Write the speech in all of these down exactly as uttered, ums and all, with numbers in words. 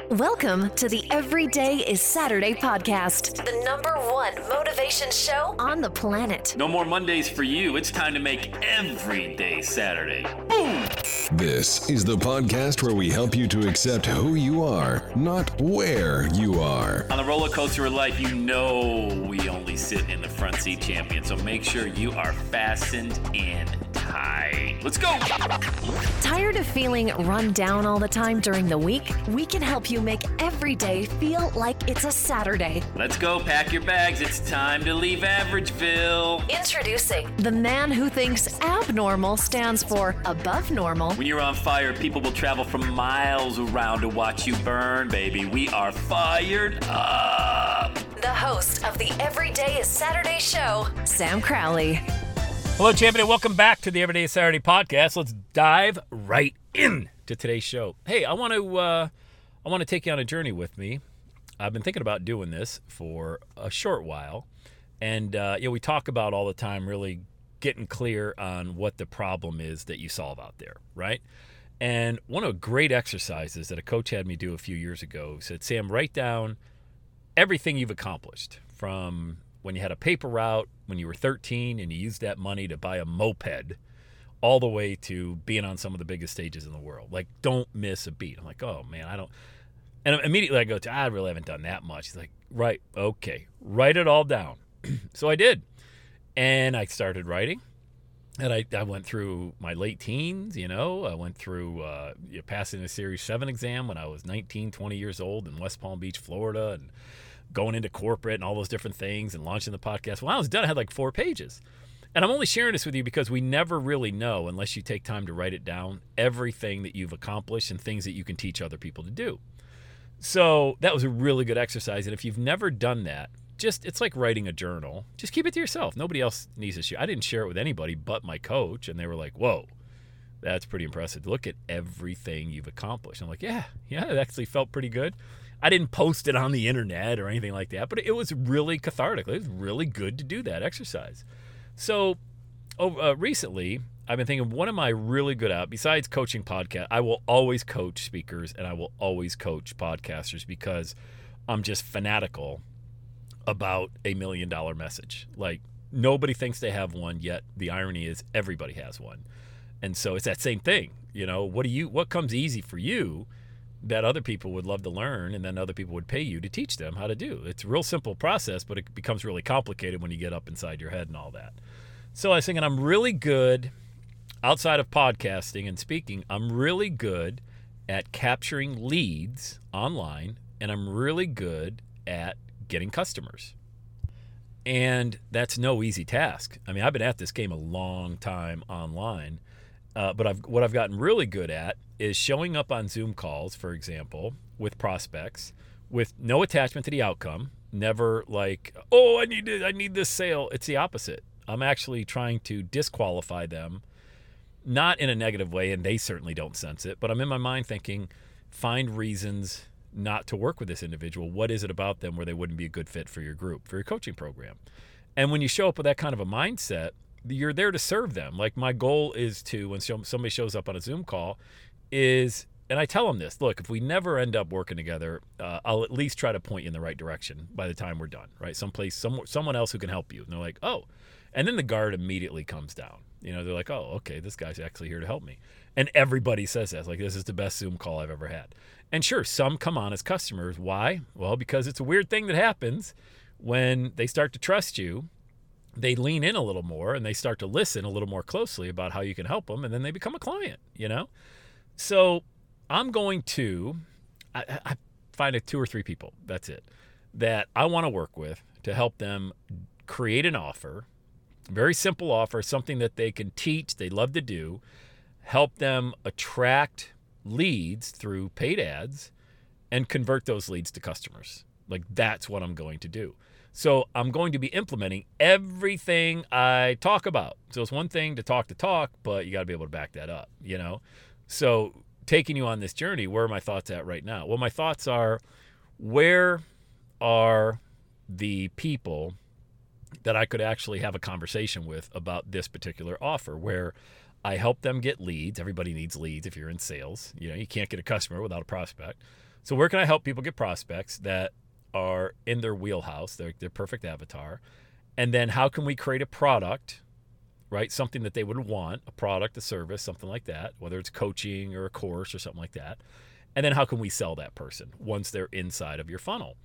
Welcome to the Everyday is Saturday podcast, the number one motivation show on the planet. No more Mondays for you. It's time to make every day Saturday. Boom! This is the podcast where we help you to accept who you are, not where you are. On the roller coaster of life, you know we only sit in the front seat, champion. So make sure you are fastened in tight. Let's go! Tired of feeling run down all the time during the week? We can help you make every day feel like it's a Saturday. Let's go. Pack your bags. It's time to leave Averageville. Introducing the man who thinks abnormal stands for above normal. When you're on fire, people will travel from miles around to watch you burn, baby. We are fired up. The host of the Everyday is Saturday show, Sam Crowley. Hello, champion, and welcome back to the Everyday is Saturday podcast. Let's dive right in to today's show. Hey, I want to uh, I want to take you on a journey with me. I've been thinking about doing this for a short while, and uh, you know, we talk about all the time really getting clear on what the problem is that you solve out there, right? And one of the great exercises that a coach had me do a few years ago said, Sam, write down everything you've accomplished from when you had a paper route when you were thirteen and you used that money to buy a moped, all the way to being on some of the biggest stages in the world. Like, don't miss a beat. I'm like, oh, man, I don't. And immediately I go to, I really haven't done that much. He's like, right, okay, write it all down. So I did. And I started writing. And I, I went through my late teens, you know. I went through uh, you know, passing the Series seven exam when I was nineteen, twenty years old in West Palm Beach, Florida, and going into corporate and all those different things and launching the podcast. When I was done, I had like four pages. And I'm only sharing this with you because we never really know, unless you take time to write it down, everything that you've accomplished and things that you can teach other people to do. So that was a really good exercise. And if you've never done that, just it's like writing a journal. Just keep it to yourself. Nobody else needs to share. I didn't share it with anybody but my coach. And they were like, whoa, that's pretty impressive. Look at everything you've accomplished. I'm like, yeah, yeah, it actually felt pretty good. I didn't post it on the internet or anything like that, but it was really cathartic. It was really good to do that exercise. So uh, recently, I've been thinking one of my really good out, besides coaching podcast, I will always coach speakers and I will always coach podcasters because I'm just fanatical about a million dollar message. Like, nobody thinks they have one, yet the irony is everybody has one. And so it's that same thing. You know, what do you, what comes easy for you that other people would love to learn, and then other people would pay you to teach them how to do? It's a real simple process, but it becomes really complicated when you get up inside your head and all that. So I was thinking, I'm really good, outside of podcasting and speaking, I'm really good at capturing leads online, and I'm really good at getting customers. And that's no easy task. I mean, I've been at this game a long time online, uh, but I've, what I've gotten really good at is showing up on Zoom calls, for example, with prospects, with no attachment to the outcome. Never like, oh, I need to, I need this sale. It's the opposite. I'm actually trying to disqualify them, not in a negative way, and they certainly don't sense it, but I'm in my mind thinking, find reasons not to work with this individual. What is it about them where they wouldn't be a good fit for your group, for your coaching program? And when you show up with that kind of a mindset, you're there to serve them. Like, my goal is to, when somebody shows up on a Zoom call, is, and I tell them this, look, if we never end up working together, uh, I'll at least try to point you in the right direction by the time we're done, right? Someplace, some, someone else who can help you. And they're like, oh, and then the guard immediately comes down. You know, they're like, oh, okay, this guy's actually here to help me. And everybody says that. It's like, this is the best Zoom call I've ever had. And sure, some come on as customers. Why? Well, because it's a weird thing that happens when they start to trust you. They lean in a little more and they start to listen a little more closely about how you can help them, and then they become a client, you know? So I'm going to, I, I find it two or three people, that's it, that I want to work with to help them create an offer, very simple offer, something that they can teach, they love to do, help them attract leads through paid ads and convert those leads to customers. Like, that's what I'm going to do. So I'm going to be implementing everything I talk about. So it's one thing to talk to talk, but you got to be able to back that up, you know? So taking you on this journey, where are my thoughts at right now? Well, my thoughts are, where are the people that I could actually have a conversation with about this particular offer, where I help them get leads. Everybody needs leads if you're in sales. You know, you can't get a customer without a prospect. So where can I help people get prospects that are in their wheelhouse, their, their perfect avatar? And then how can we create a product, right? Something that they would want, a product, a service, something like that, whether it's coaching or a course or something like that. And then how can we sell that person once they're inside of your funnel?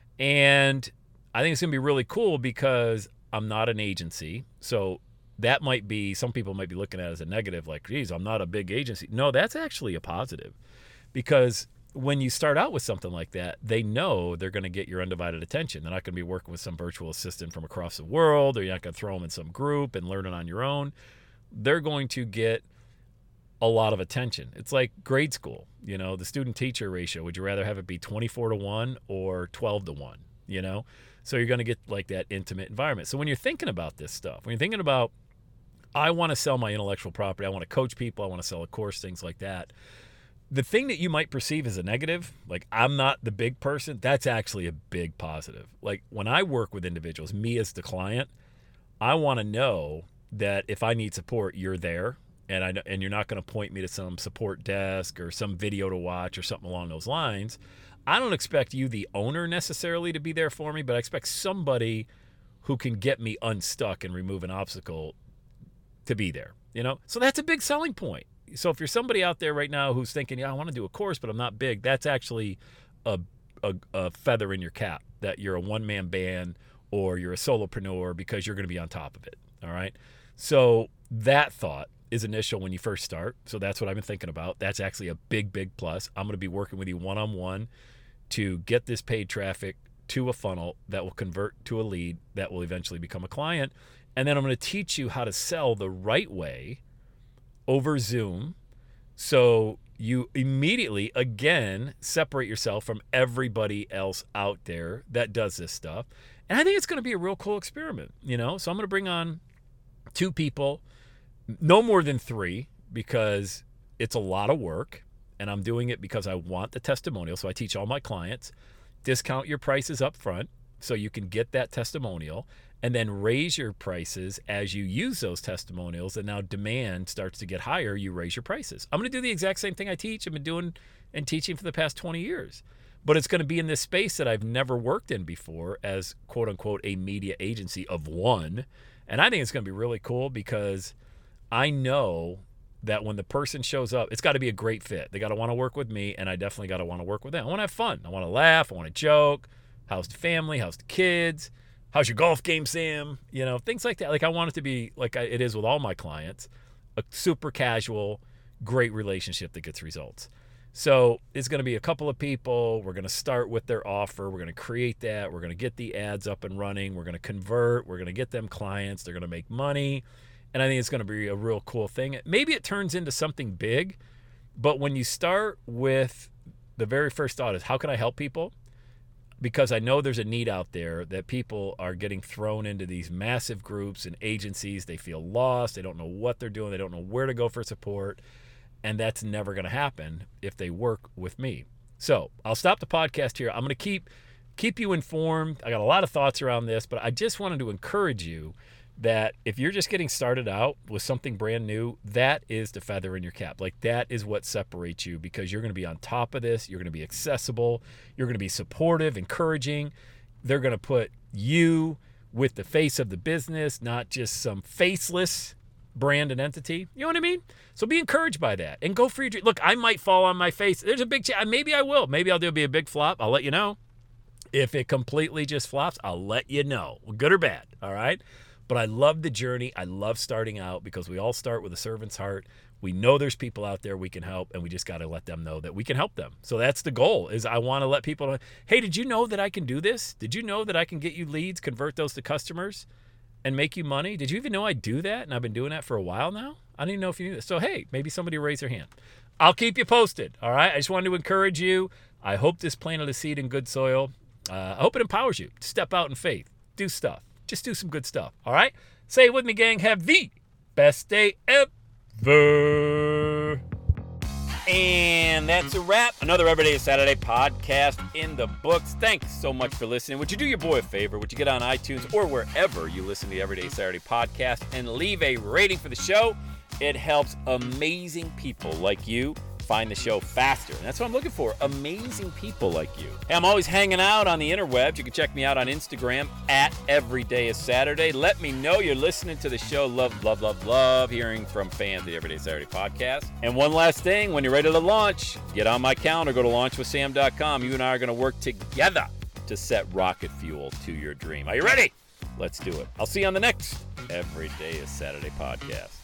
And I think it's going to be really cool because I'm not an agency. So that might be, some people might be looking at it as a negative, like, geez, I'm not a big agency. No, that's actually a positive, because when you start out with something like that, they know they're going to get your undivided attention. They're not going to be working with some virtual assistant from across the world, or you're not going to throw them in some group and learn it on your own. They're going to get a lot of attention. It's like grade school, you know, the student-teacher ratio. Would you rather have it be twenty-four to one or twelve to one, you know? So you're going to get like that intimate environment. So when you're thinking about this stuff, when you're thinking about, I want to sell my intellectual property, I want to coach people, I want to sell a course, things like that, the thing that you might perceive as a negative, like I'm not the big person, that's actually a big positive. Like when I work with individuals, me as the client, I want to know that if I need support, you're there, and I and you're not going to point me to some support desk or some video to watch or something along those lines. I don't expect you, the owner, necessarily to be there for me, but I expect somebody who can get me unstuck and remove an obstacle to be there, you know? So that's a big selling point. So if you're somebody out there right now who's thinking, yeah, I want to do a course, but I'm not big, that's actually a, a, a feather in your cap that you're a one-man band or you're a solopreneur, because you're going to be on top of it, all right? So that thought is initial when you first start. So that's what I've been thinking about. That's actually a big, big plus. I'm going to be working with you one-on-one to get this paid traffic to a funnel that will convert to a lead that will eventually become a client. And then I'm going to teach you how to sell the right way over Zoom, so you immediately, again, separate yourself from everybody else out there that does this stuff. And I think it's going to be a real cool experiment, you know? So I'm going to bring on two people, no more than three, because it's a lot of work, and I'm doing it because I want the testimonial. So I teach all my clients, discount your prices up front so you can get that testimonial, and then raise your prices as you use those testimonials, and now demand starts to get higher, you raise your prices. I'm going to do the exact same thing I teach. I've been doing and teaching for the past twenty years. But it's going to be in this space that I've never worked in before as, quote unquote, a media agency of one. And I think it's going to be really cool because I know that when the person shows up, it's got to be a great fit. They got to want to work with me, and I definitely got to want to work with them. I want to have fun. I want to laugh. I want to joke. How's the family? How's the kids? How's your golf game, Sam? You know, things like that. Like I want it to be like it is with all my clients, a super casual, great relationship that gets results. So it's going to be a couple of people. We're going to start with their offer. We're going to create that. We're going to get the ads up and running. We're going to convert. We're going to get them clients. They're going to make money. And I think it's going to be a real cool thing. Maybe it turns into something big, but when you start with the very first thought is, how can I help people? Because I know there's a need out there that people are getting thrown into these massive groups and agencies. They feel lost. They don't know what they're doing. They don't know where to go for support. And that's never going to happen if they work with me. So I'll stop the podcast here. I'm going to keep keep you informed. I got a lot of thoughts around this, but I just wanted to encourage you that if you're just getting started out with something brand new, that is the feather in your cap. Like that is what separates you, because you're going to be on top of this. You're going to be accessible. You're going to be supportive, encouraging. They're going to put you with the face of the business, not just some faceless brand and entity. You know what I mean? So be encouraged by that and go for your dream. Look, I might fall on my face. There's a big chance. Maybe I will. Maybe I'll do be a big flop. I'll let you know. If it completely just flops, I'll let you know, good or bad. All right. But I love the journey. I love starting out because we all start with a servant's heart. We know there's people out there we can help, and we just got to let them know that we can help them. So that's the goal, is I want to let people know, hey, did you know that I can do this? Did you know that I can get you leads, convert those to customers, and make you money? Did you even know I do that? And I've been doing that for a while now. I didn't even know if you knew this. So, hey, maybe somebody will raise their hand. I'll keep you posted, all right? I just wanted to encourage you. I hope this planted a seed in good soil. Uh, I hope it empowers you to step out in faith, do stuff. Just do some good stuff, all right? Say it with me, gang. Have the best day ever. And that's a wrap. Another Everyday is Saturday podcast in the books. Thanks so much for listening. Would you do your boy a favor? Would you get on iTunes or wherever you listen to the Everyday Saturday podcast and leave a rating for the show? It helps amazing people like you find the show faster. And that's what I'm looking for, amazing people like you. Hey, I'm always hanging out on the interwebs. You can check me out on Instagram at Everyday is Saturday. Let me know you're listening to the show. Love, love, love, love hearing from fans of the Everyday Saturday podcast. And one last thing, when you're ready to launch, get on my calendar, go to launch with sam dot com. You and I are going to work together to set rocket fuel to your dream. Are you ready? Let's do it. I'll see you on the next Every Day is Saturday podcast.